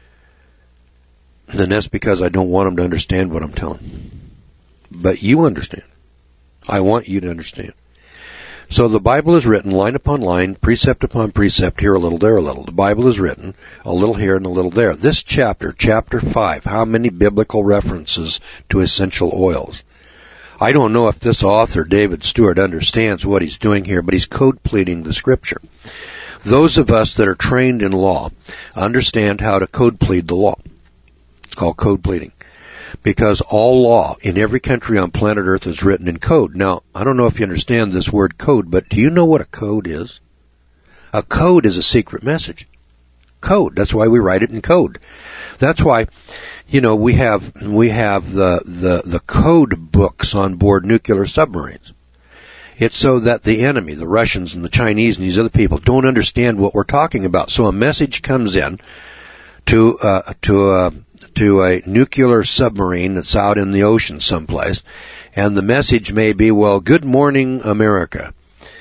And that's because I don't want them to understand what I'm telling them. But you understand. I want you to understand. So the Bible is written line upon line, precept upon precept, here a little, there a little. The Bible is written a little here and a little there. This chapter, chapter five, how many biblical references to essential oils? I don't know if this author, David Stewart, understands what he's doing here, but he's code pleading the Scripture. Those of us that are trained in law understand how to code plead the law. It's called code pleading. Because all law in every country on planet Earth is written in code. Now, I don't know if you understand this word code, but do you know what a code is? A code is a secret message. Code. That's why we write it in code. That's why, you know, we have we have the the, the code books on board nuclear submarines. It's so that the enemy, the Russians and the Chinese and these other people, don't understand what we're talking about. So a message comes in to uh, to a to a nuclear submarine that's out in the ocean someplace, and the message may be, well, good morning, America.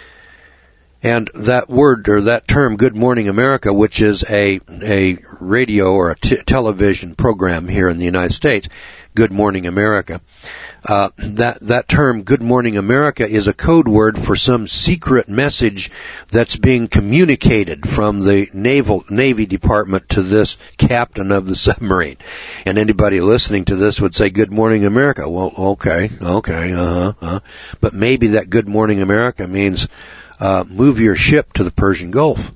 And that word, or that term, Good Morning America, which is a a radio or a t- television program here in the United States, Good Morning America, uh, that, that term, Good Morning America, is a code word for some secret message that's being communicated from the naval Navy Department to this captain of the submarine. And anybody listening to this would say, Good Morning America. Well, okay, okay, uh-huh, uh-huh. But maybe that Good Morning America means, uh, move your ship to the Persian Gulf.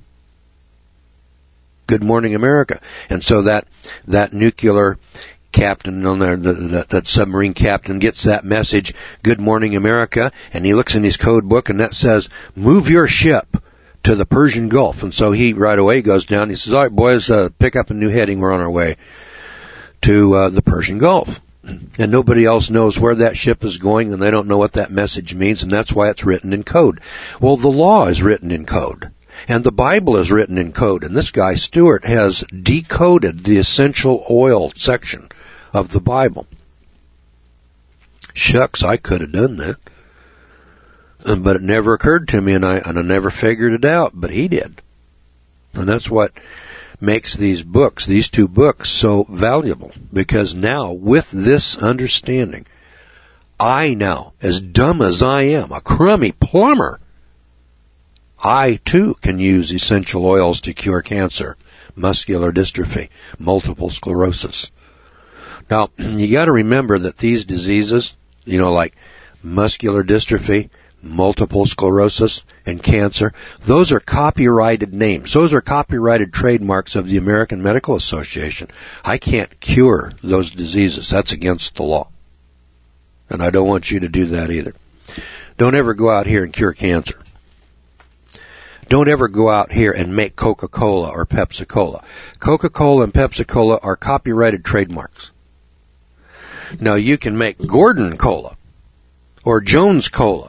Good Morning America. And so that, that nuclear captain on there, the, that, that submarine captain gets that message, Good Morning America, and he looks in his code book and that says, move your ship to the Persian Gulf. And so he right away goes down, he says, all right, boys, uh, pick up a new heading, we're on our way to uh, the Persian Gulf. And nobody else knows where that ship is going, and they don't know what that message means, and that's why it's written in code. Well, the law is written in code, and the Bible is written in code, and this guy, Stewart, has decoded the essential oil section of the Bible. Shucks, I could have done that. But it never occurred to me, and I, and I never figured it out, but he did. And that's what makes these books, these two books, so valuable. Because now, with this understanding, I now, as dumb as I am, a crummy plumber, I too can use essential oils to cure cancer, muscular dystrophy, multiple sclerosis. Now, you got to remember that these diseases, you know, like muscular dystrophy, multiple sclerosis, and cancer, those are copyrighted names. Those are copyrighted trademarks of the American Medical Association. I can't cure those diseases. That's against the law. And I don't want you to do that either. Don't ever go out here and cure cancer. Don't ever go out here and make Coca-Cola or Pepsi-Cola. Coca-Cola and Pepsi-Cola are copyrighted trademarks. Now, you can make Gordon Cola or Jones Cola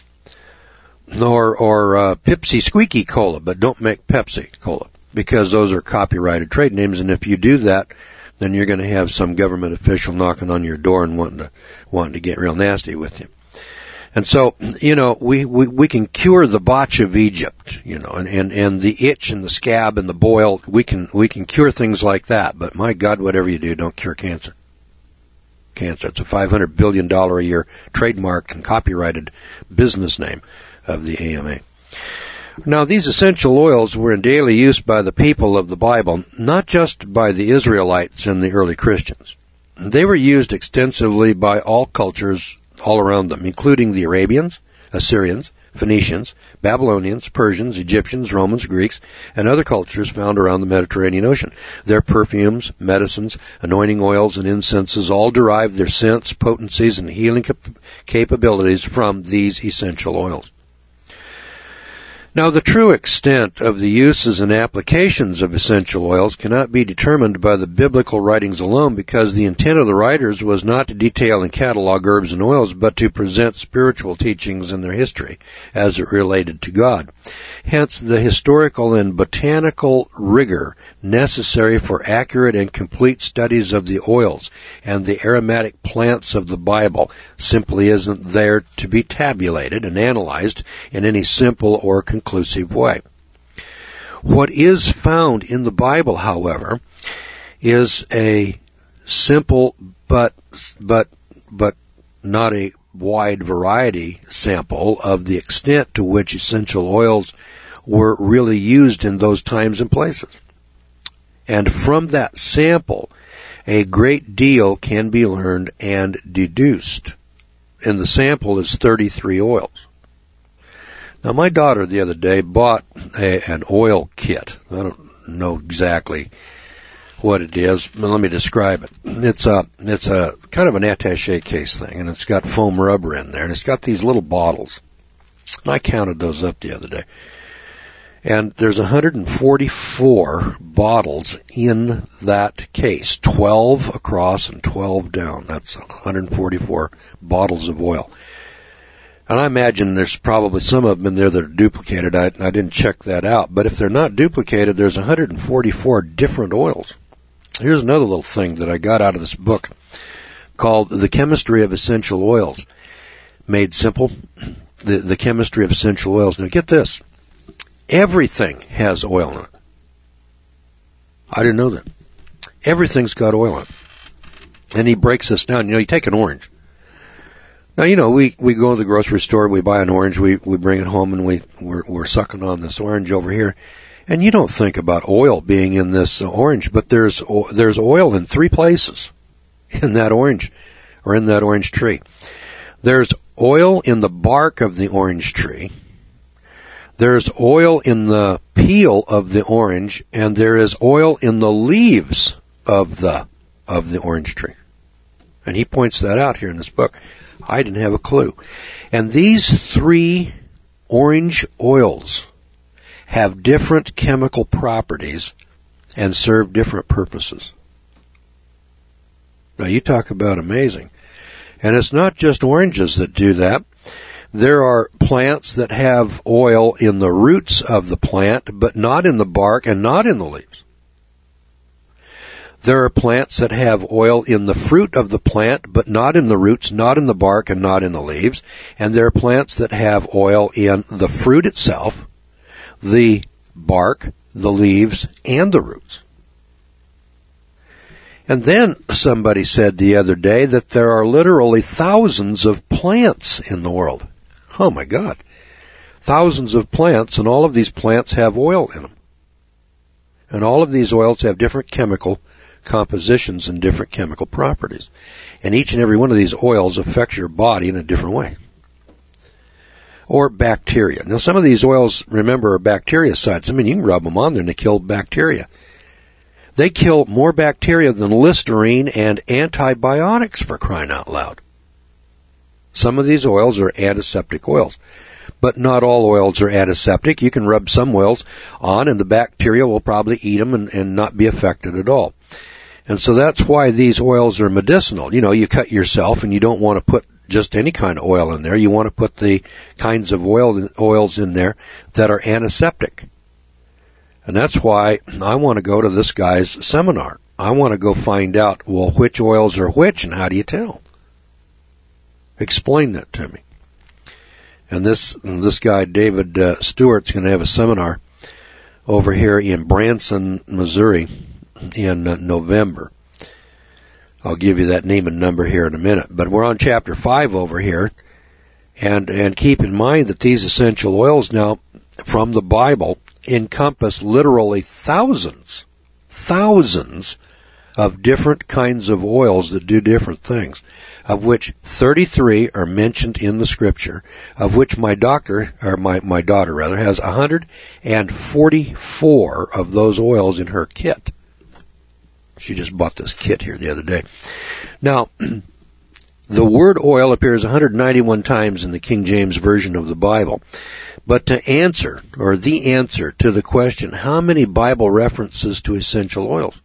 or or uh, Pepsi Squeaky Cola, but don't make Pepsi Cola, because those are copyrighted trade names, and if you do that, then you're going to have some government official knocking on your door and wanting to wanting to get real nasty with you. And so, you know, we, we, we can cure the botch of Egypt, you know, and, and, and the itch and the scab and the boil, we can we can cure things like that, but my God, whatever you do, don't cure cancer. Cancer. It's a five hundred billion dollars a year trademarked and copyrighted business name of the A M A. Now, these essential oils were in daily use by the people of the Bible, not just by the Israelites and the early Christians. They were used extensively by all cultures all around them, including the Arabians, Assyrians, Phoenicians, Babylonians, Persians, Egyptians, Romans, Greeks, and other cultures found around the Mediterranean Ocean. Their perfumes, medicines, anointing oils, and incenses all derive their scents, potencies, and healing cap- capabilities from these essential oils. Now, the true extent of the uses and applications of essential oils cannot be determined by the biblical writings alone, because the intent of the writers was not to detail and catalog herbs and oils, but to present spiritual teachings and their history as it related to God. Hence, the historical and botanical rigor necessary for accurate and complete studies of the oils and the aromatic plants of the Bible simply isn't there to be tabulated and analyzed in any simple or conclusive way. What is found in the Bible, however, is a simple but but but not a wide variety sample of the extent to which essential oils were really used in those times and places. And from that sample, a great deal can be learned and deduced. And the sample is thirty-three oils. Now, my daughter the other day bought a, an oil kit. I don't know exactly what it is, but let me describe it. It's a, it's a kind of an attaché case thing, and it's got foam rubber in there, and it's got these little bottles. And I counted those up the other day. And there's one hundred forty-four bottles in that case, twelve across and twelve down. That's one hundred forty-four bottles of oil. And I imagine there's probably some of them in there that are duplicated. I, I didn't check that out. But if they're not duplicated, there's one hundred forty-four different oils. Here's another little thing that I got out of this book called The Chemistry of Essential Oils. Made simple, the, the chemistry of essential oils. Now get this. Everything has oil in it. I didn't know that. Everything's got oil in it. And he breaks this down. You know, you take an orange. Now, you know, we, we go to the grocery store, we buy an orange, we, we bring it home, and we, we're, we're sucking on this orange over here. And you don't think about oil being in this orange, but there's, there's oil in three places in that orange, or in that orange tree. There's oil in the bark of the orange tree. There's oil in the peel of the orange, and there is oil in the leaves of the of the orange tree. And he points that out here in this book. I didn't have a clue. And these three orange oils have different chemical properties and serve different purposes. Now, you talk about amazing. And it's not just oranges that do that. There are plants that have oil in the roots of the plant, but not in the bark and not in the leaves. There are plants that have oil in the fruit of the plant, but not in the roots, not in the bark, and not in the leaves. And there are plants that have oil in the fruit itself, the bark, the leaves, and the roots. And then somebody said the other day that there are literally thousands of plants in the world. Oh my God. Thousands of plants, and all of these plants have oil in them. And all of these oils have different chemical compositions and different chemical properties. And each and every one of these oils affects your body in a different way. Or bacteria. Now, some of these oils, remember, are bactericides. I mean, you can rub them on there and they kill bacteria. They kill more bacteria than Listerine and antibiotics, for crying out loud. Some of these oils are antiseptic oils. But not all oils are antiseptic. You can rub some oils on and the bacteria will probably eat them and, and not be affected at all. And so that's why these oils are medicinal. You know, you cut yourself and you don't want to put just any kind of oil in there. You want to put the kinds of oil, oils in there that are antiseptic. And that's why I want to go to this guy's seminar. I want to go find out, well, which oils are which and how do you tell? Explain that to me. And this this guy, David uh, Stewart's going to have a seminar over here in Branson, Missouri in uh, November. I'll give you that name and number here in a minute. But we're on chapter five over here. And, and keep in mind that these essential oils now from the Bible encompass literally thousands, thousands of different kinds of oils that do different things, of which thirty-three are mentioned in the scripture, of which my doctor, or my, my daughter rather, has one hundred forty-four of those oils in her kit. She just bought this kit here the other day. Now, the word oil appears one hundred ninety-one times in the King James Version of the Bible. But to answer, or the answer to the question, how many Bible references to essential oils,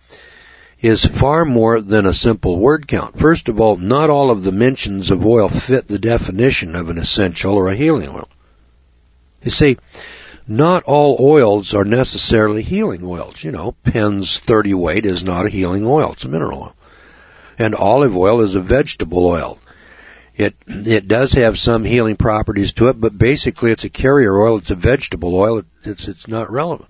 is far more than a simple word count. First of all, not all of the mentions of oil fit the definition of an essential or a healing oil. You see, not all oils are necessarily healing oils. You know, Penn's thirty weight is not a healing oil. It's a mineral oil. And olive oil is a vegetable oil. It it does have some healing properties to it, but basically it's a carrier oil. It's a vegetable oil. It, it's it's not relevant.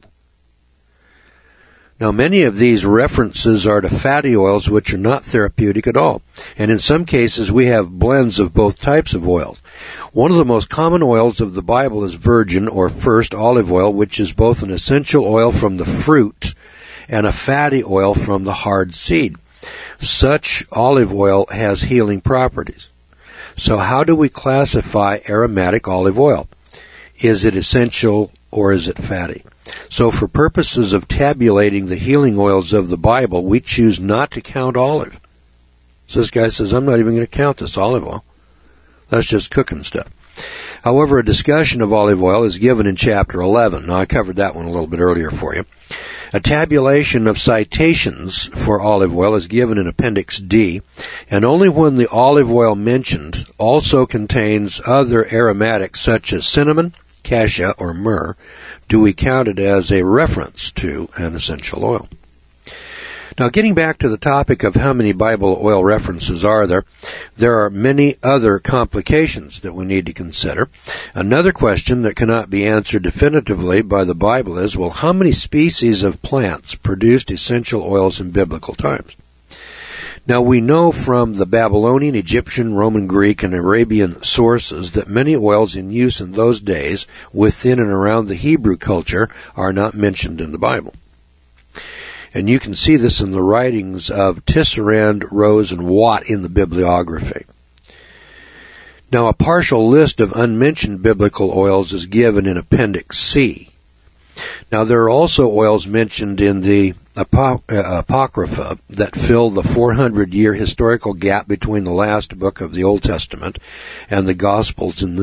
Now, many of these references are to fatty oils, which are not therapeutic at all. And in some cases, we have blends of both types of oils. One of the most common oils of the Bible is virgin or first olive oil, which is both an essential oil from the fruit and a fatty oil from the hard seed. Such olive oil has healing properties. So how do we classify aromatic olive oil? Is it essential or is it fatty? So for purposes of tabulating the healing oils of the Bible, we choose not to count olive. So this guy says, I'm not even going to count this olive oil. That's just cooking stuff. However, a discussion of olive oil is given in chapter eleven. Now, I covered that one a little bit earlier for you. A tabulation of citations for olive oil is given in Appendix D, and only when the olive oil mentioned also contains other aromatics such as cinnamon, cassia, or myrrh do we count it as a reference to an essential oil. Now, getting back to the topic of how many Bible oil references are there, there are many other complications that we need to consider. Another question that cannot be answered definitively by the Bible is, well, how many species of plants produced essential oils in biblical times? Now, we know from the Babylonian, Egyptian, Roman, Greek, and Arabian sources that many oils in use in those days within and around the Hebrew culture are not mentioned in the Bible. And you can see this in the writings of Tisserand, Rose, and Watt in the bibliography. Now, a partial list of unmentioned biblical oils is given in Appendix C. Now, there are also oils mentioned in the Apo- uh, Apocrypha that fill the four hundred year historical gap between the last book of the Old Testament and the Gospels in the New.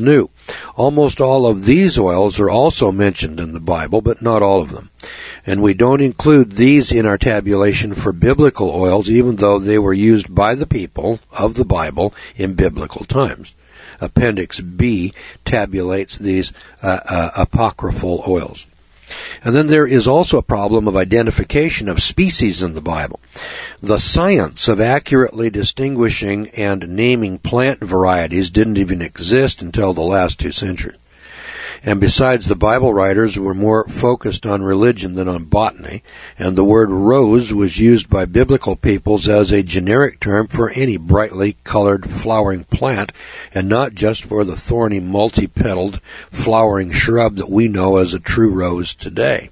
Almost all of these oils are also mentioned in the Bible, but not all of them. And we don't include these in our tabulation for biblical oils, even though they were used by the people of the Bible in biblical times. Appendix B tabulates these uh, uh, apocryphal oils. And then there is also a problem of identification of species in the Bible. The science of accurately distinguishing and naming plant varieties didn't even exist until the last two centuries. And besides, the Bible writers were more focused on religion than on botany, and the word rose was used by biblical peoples as a generic term for any brightly colored flowering plant, and not just for the thorny, multi-petaled flowering shrub that we know as a true rose today.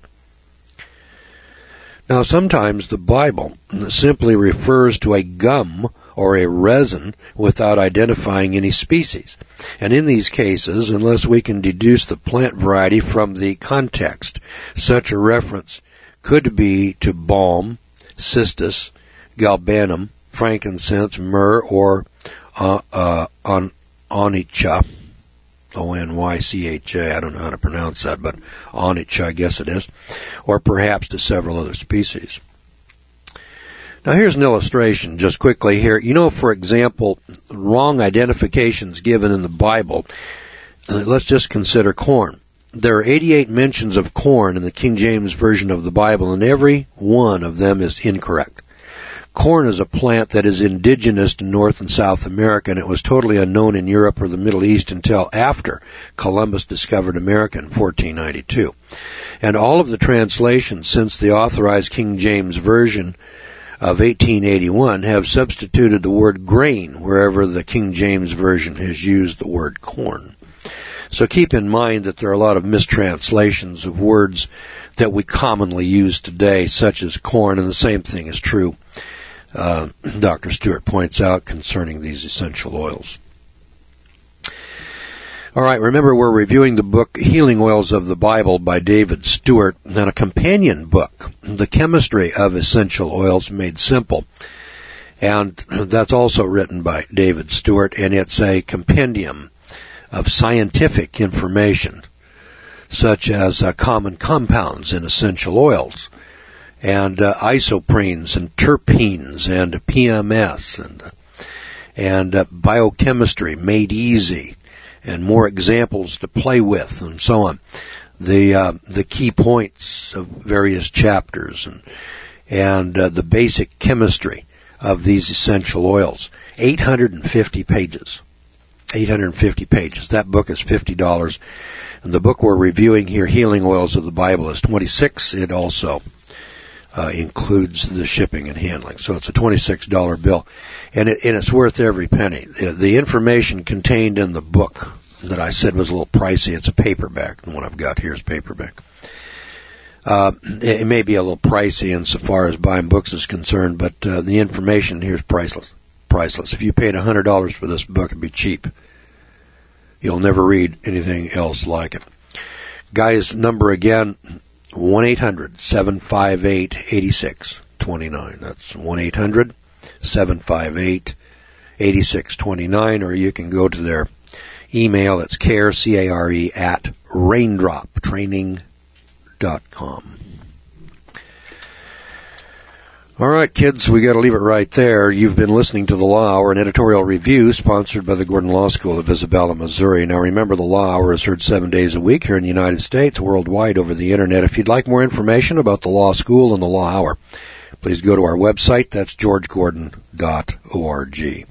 Now, sometimes the Bible simply refers to a gum or a resin without identifying any species. And in these cases, unless we can deduce the plant variety from the context, such a reference could be to balm, cistus, galbanum, frankincense, myrrh, or uh, uh, on, onycha, O N Y C H A, I don't know how to pronounce that, but onycha, I guess it is, or perhaps to several other species. Now here's an illustration, just quickly here. You know, for example, wrong identifications given in the Bible. Uh, let's just consider corn. There are eighty-eight mentions of corn in the King James Version of the Bible, and every one of them is incorrect. Corn is a plant that is indigenous to North and South America, and it was totally unknown in Europe or the Middle East until after Columbus discovered America in fourteen ninety-two. And all of the translations since the authorized King James Version of eighteen eighty-one have substituted the word grain wherever the King James Version has used the word corn. So keep in mind that there are a lot of mistranslations of words that we commonly use today, such as corn, and the same thing is true, uh, Doctor Stewart points out, concerning these essential oils. All right, remember we're reviewing the book Healing Oils of the Bible by David Stewart, and a companion book, The Chemistry of Essential Oils Made Simple. And that's also written by David Stewart, and it's a compendium of scientific information, such as uh, common compounds in essential oils, and uh, isoprenes and terpenes and P M S, and, uh, and uh, biochemistry made easy, and more examples to play with, and so on. The uh, the key points of various chapters, and and uh, the basic chemistry of these essential oils. eight hundred fifty pages. eight hundred fifty pages. That book is fifty dollars. And the book we're reviewing here, Healing Oils of the Bible, is twenty-six dollars. It also uh, includes the shipping and handling. So it's a twenty-six dollars bill. And, it, and it's worth every penny. The information contained in the book that I said was a little pricey, it's a paperback. The one I've got here is paperback. Uh, it may be a little pricey insofar as buying books is concerned, but uh, the information here is priceless. Priceless. If you paid one hundred dollars for this book, it'd be cheap. You'll never read anything else like it. Guy's number again, one eight hundred seven five eight eight six two nine. That's one eight hundred seven five eight eight six two nine, or you can go to their email. It's care, C A R E, at raindrop training dot com. All right, kids, we got to leave it right there. You've been listening to The Law Hour, an editorial review sponsored by the Gordon Law School of Isabella, Missouri. Now, remember, The Law Hour is heard seven days a week here in the United States, worldwide over the Internet. If you'd like more information about the Law School and The Law Hour, please go to our website. That's george gordon dot org. The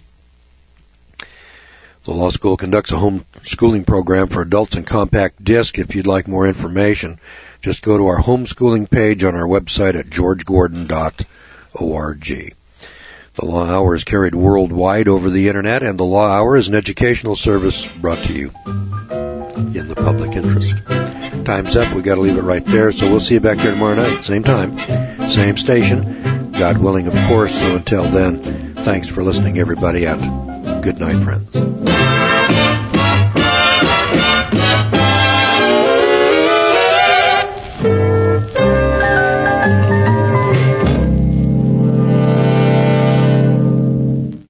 Law School conducts a home schooling program for adults in compact disc. If you'd like more information, just go to our homeschooling page on our website at george gordon dot org. The Law Hour is carried worldwide over the Internet, and the Law Hour is an educational service brought to you in the public interest. Time's up. We've got to leave it right there, so we'll see you back here tomorrow night. Same time, same station, God willing, of course. So until then, thanks for listening, everybody, and good night, friends.